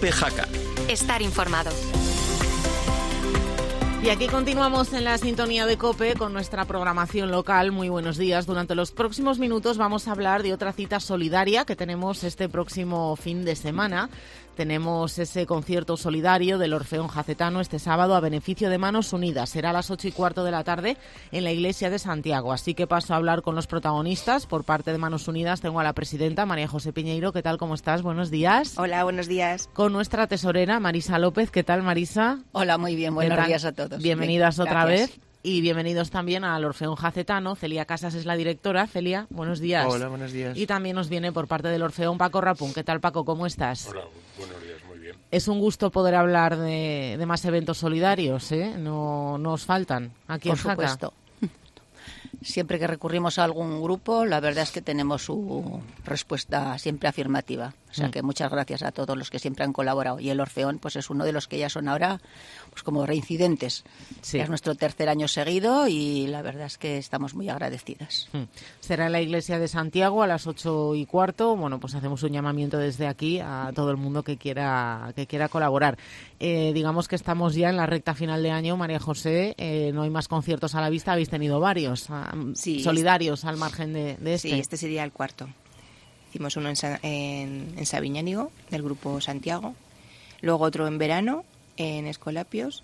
COPE Jaca. Estar informado. Y aquí continuamos en la sintonía de COPE con nuestra programación local. Muy buenos días. Durante los próximos minutos vamos a hablar de otra cita solidaria que tenemos este próximo fin de semana. Tenemos ese concierto solidario del Orfeón Jacetano este sábado a beneficio de Manos Unidas. Será a las 8:15 de la tarde en la iglesia de Santiago. Así que paso a hablar con los protagonistas. Por parte de Manos Unidas tengo a la presidenta María José Piñeiro. ¿Qué tal? ¿Cómo estás? Buenos días. Hola, buenos días. Con nuestra tesorera Marisa López. ¿Qué tal, Marisa? Hola, muy bien. Buenos días a todos. Bienvenidas bien, otra gracias. vez. Y bienvenidos también al Orfeón Jacetano. Celia Casas es la directora. Celia, buenos días. Hola, buenos días. Y también nos viene por parte del Orfeón Paco Rapún. ¿Qué tal, Paco? ¿Cómo estás? Hola, buenos días, muy bien. Es un gusto poder hablar de más eventos solidarios, ¿eh? No os faltan aquí en Jaca. Por supuesto. Siempre que recurrimos a algún grupo, la verdad es que tenemos su respuesta siempre afirmativa. O sea que muchas gracias a todos los que siempre han colaborado. Y el Orfeón pues es uno de los que ya son ahora pues como reincidentes. Sí. Ya es nuestro tercer año seguido y la verdad es que estamos muy agradecidas. Será en la iglesia de Santiago a las 8:15. Bueno, pues hacemos un llamamiento desde aquí a todo el mundo que quiera colaborar. Digamos que estamos ya en la recta final de año, María José. No hay más conciertos a la vista. Habéis tenido varios Sí, solidarios al margen de este. Sí, este sería el cuarto. Hicimos uno en Sabiñánigo, del grupo Santiago. Luego otro en verano, en Escolapios.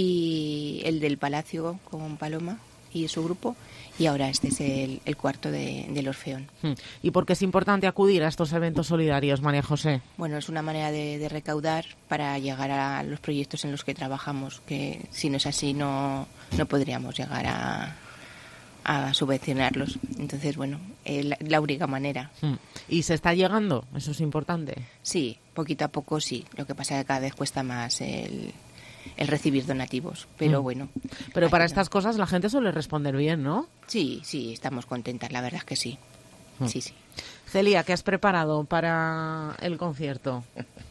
Y el del Palacio con Paloma y su grupo. Y ahora este es el cuarto del Orfeón. ¿Y por qué es importante acudir a estos eventos solidarios, María José? Bueno, es una manera de recaudar para llegar a los proyectos en los que trabajamos, que si no es así no podríamos llegar a subvencionarlos. Entonces, bueno, la única manera. ¿Y se está llegando? Eso es importante. Sí, poquito a poco sí. Lo que pasa es que cada vez cuesta más el recibir donativos, pero bueno. Pero para estas cosas la gente suele responder bien, ¿no? Sí, estamos contentas, la verdad es que sí. Sí. Celia, ¿qué has preparado para el concierto?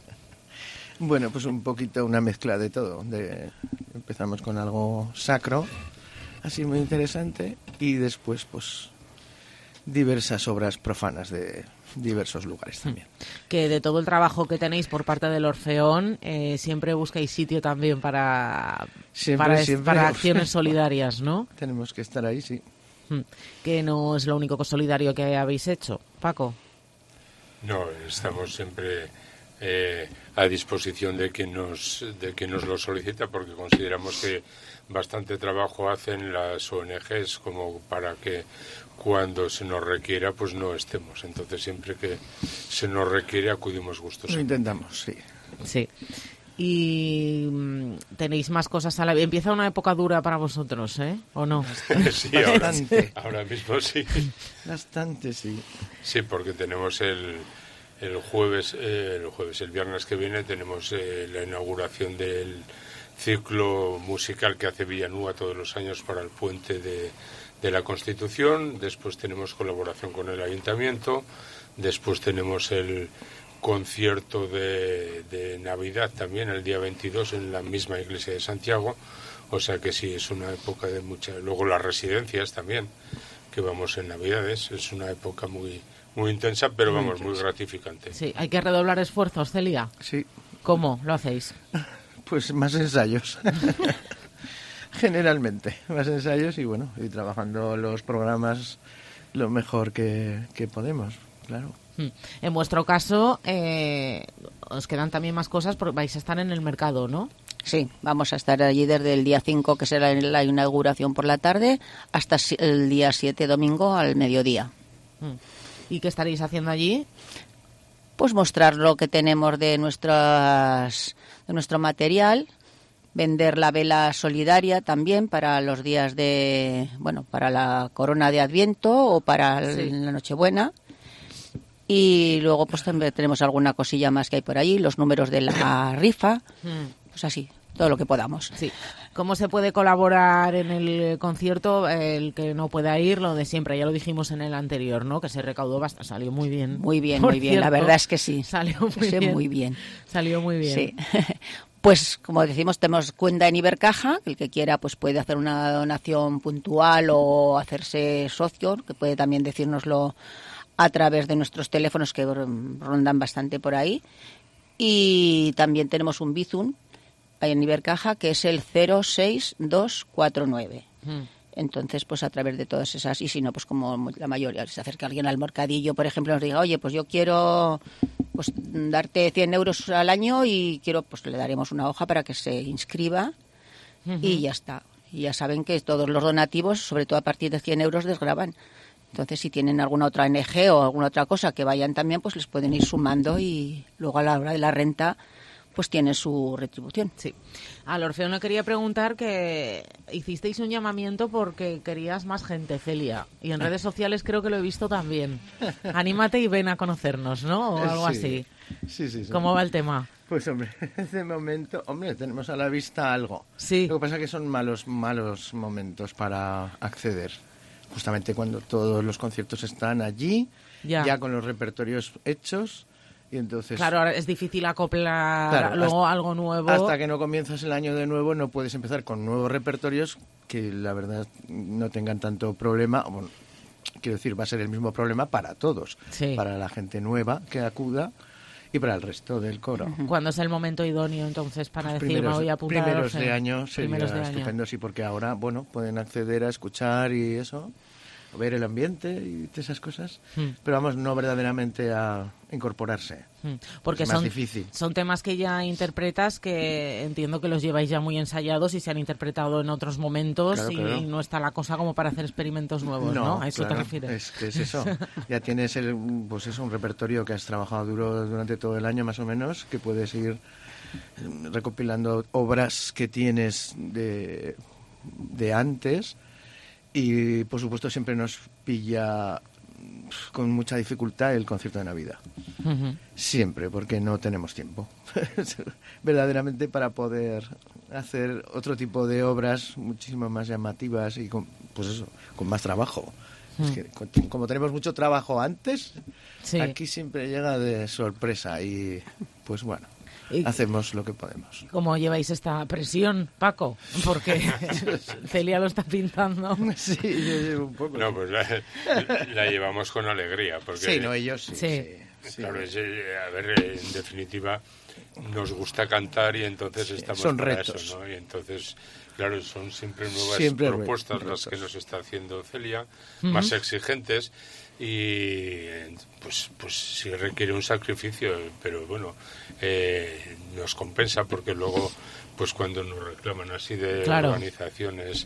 Bueno, pues un poquito una mezcla de todo. Empezamos con algo sacro, así muy interesante, y después pues diversas obras profanas de diversos lugares también. Que de todo el trabajo que tenéis por parte del Orfeón, siempre buscáis sitio también para acciones solidarias, ¿no? Tenemos que estar ahí, sí. Que no es lo único solidario que habéis hecho, Paco. No, estamos siempre a disposición de quien nos lo solicita, porque consideramos que bastante trabajo hacen las ONGs como para que cuando se nos requiera pues no estemos. Entonces siempre que se nos requiere acudimos gustosamente. Lo intentamos, sí. Sí. Y tenéis más cosas a la vez. Empieza una época dura para vosotros, ¿eh? ¿O no? Sí, Bastante. ahora mismo sí. Bastante, sí. Sí, porque tenemos el viernes que viene tenemos la inauguración del ciclo musical que hace Villanúa todos los años para el puente de la Constitución. Después tenemos colaboración con el Ayuntamiento. Después tenemos el concierto de Navidad también el día 22 en la misma iglesia de Santiago. O sea que sí, es una época de mucha... Luego las residencias también, que vamos en Navidades. Es una época muy intensa, pero vamos, muy gratificante. Sí, hay que redoblar esfuerzos, Celia. Sí. ¿Cómo lo hacéis? Pues más ensayos. Generalmente, más ensayos y bueno, y trabajando los programas lo mejor que podemos, claro. En vuestro caso, os quedan también más cosas porque vais a estar en el mercado, ¿no? Sí, vamos a estar allí desde el día 5, que será la inauguración por la tarde, hasta el día 7, domingo, al mediodía. ¿Y qué estaréis haciendo allí? Pues mostrar lo que tenemos de nuestro material, vender la vela solidaria también para los días para la corona de Adviento o para la Nochebuena. Y luego pues también tenemos alguna cosilla más que hay por ahí, los números de la rifa, pues así, todo lo que podamos. Sí. ¿Cómo se puede colaborar en el concierto? El que no pueda ir, lo de siempre, ya lo dijimos en el anterior, ¿no? Que se recaudó bastante, salió muy bien. Muy bien, la verdad es que sí. Salió muy bien. Salió muy bien. Sí. Pues, como decimos, tenemos cuenta en Ibercaja, el que quiera pues puede hacer una donación puntual o hacerse socio, que puede también decírnoslo a través de nuestros teléfonos que rondan bastante por ahí. Y también tenemos un Bizum en Ibercaja, que es el 06249. Entonces, pues a través de todas esas, y si no, pues como la mayoría, se acerca alguien al mercadillo, por ejemplo, nos diga, oye, pues yo quiero pues darte 100 euros al año y quiero, pues le daremos una hoja para que se inscriba y ya está. Y ya saben que todos los donativos, sobre todo a partir de 100 euros, desgravan. Entonces, si tienen alguna otra ONG o alguna otra cosa que vayan también, pues les pueden ir sumando y luego a la hora de la renta pues tiene su retribución. Sí. Al Orfeón le quería preguntar que hicisteis un llamamiento porque querías más gente, Celia. Y en redes sociales creo que lo he visto también. Anímate y ven a conocernos, ¿no? O algo así. Sí. ¿Cómo va el tema? Pues hombre, de momento, tenemos a la vista algo. Sí. Lo que pasa es que son malos momentos para acceder. Justamente cuando todos los conciertos están allí, ya con los repertorios hechos. Y entonces, claro, ahora es difícil acoplar luego algo nuevo. Hasta que no comienzas el año de nuevo no puedes empezar con nuevos repertorios que la verdad no tengan tanto problema. Bueno, quiero decir, va a ser el mismo problema para todos. Sí. Para la gente nueva que acuda y para el resto del coro. ¿Cuándo es el momento idóneo entonces para decir me voy a apuntar? Primeros de año sería estupendo, sí, porque ahora, pueden acceder a escuchar y eso, ver el ambiente y esas cosas, pero vamos, no verdaderamente a incorporarse. Porque es más difícil. Son temas que ya interpretas, que entiendo que los lleváis ya muy ensayados y se han interpretado en otros momentos. Claro. Y no está la cosa como para hacer experimentos nuevos, ¿no? ¿A eso te refieres? Es que es eso. Ya tienes un repertorio que has trabajado duro durante todo el año más o menos, que puedes ir recopilando obras que tienes de antes. Y, por supuesto, siempre nos pilla con mucha dificultad el concierto de Navidad. Siempre, porque no tenemos tiempo. Verdaderamente para poder hacer otro tipo de obras muchísimo más llamativas y con más trabajo. Es que como tenemos mucho trabajo antes, aquí siempre llega de sorpresa y, pues bueno, hacemos lo que podemos. ¿Cómo lleváis esta presión, Paco? Porque Celia lo está pintando. Sí, yo llevo un poco. No, pues la llevamos con alegría. Porque, sí, no, ellos sí. Claro, a ver, en definitiva, nos gusta cantar y entonces estamos son para retos. eso, ¿no? Y entonces, claro, son siempre nuevas propuestas las que nos está haciendo Celia, más exigentes. Y pues sí requiere un sacrificio, pero bueno, nos compensa porque luego pues cuando nos reclaman así de organizaciones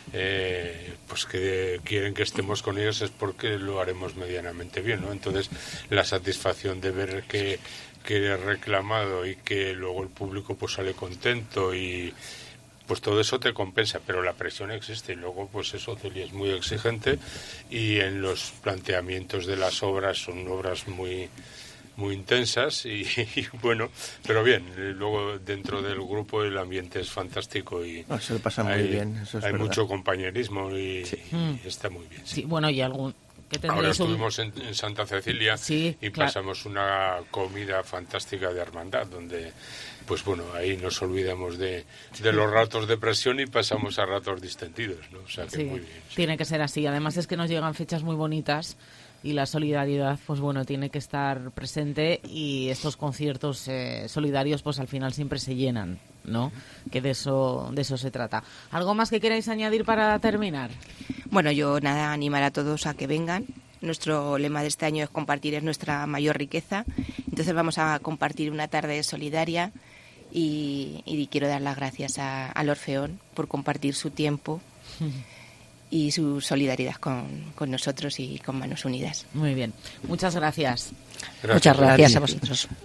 pues que quieren que estemos con ellos es porque lo haremos medianamente bien, ¿no? Entonces la satisfacción de ver que he reclamado y que luego el público pues sale contento y pues todo eso te compensa, pero la presión existe y luego pues eso, Celia es muy exigente y en los planteamientos de las obras son obras muy intensas y bueno, pero bien, luego dentro del grupo el ambiente es fantástico y se lo pasa muy bien, eso es hay verdad. Mucho compañerismo y está muy bien. Sí, bueno, y algún... Ahora estuvimos en Santa Cecilia y pasamos una comida fantástica de hermandad donde pues bueno, ahí nos olvidamos de los ratos de presión y pasamos a ratos distendidos, ¿no? O sea que muy bien. Tiene que ser así. Además es que nos llegan fechas muy bonitas y la solidaridad, pues bueno, tiene que estar presente y estos conciertos solidarios, pues al final siempre se llenan, ¿no? Que de eso se trata. ¿Algo más que queráis añadir para terminar? Bueno, yo animar a todos a que vengan. Nuestro lema de este año es compartir es nuestra mayor riqueza. Entonces vamos a compartir una tarde solidaria y quiero dar las gracias al Orfeón por compartir su tiempo y su solidaridad con nosotros y con Manos Unidas. Muy bien. Muchas gracias. Muchas gracias a vosotros.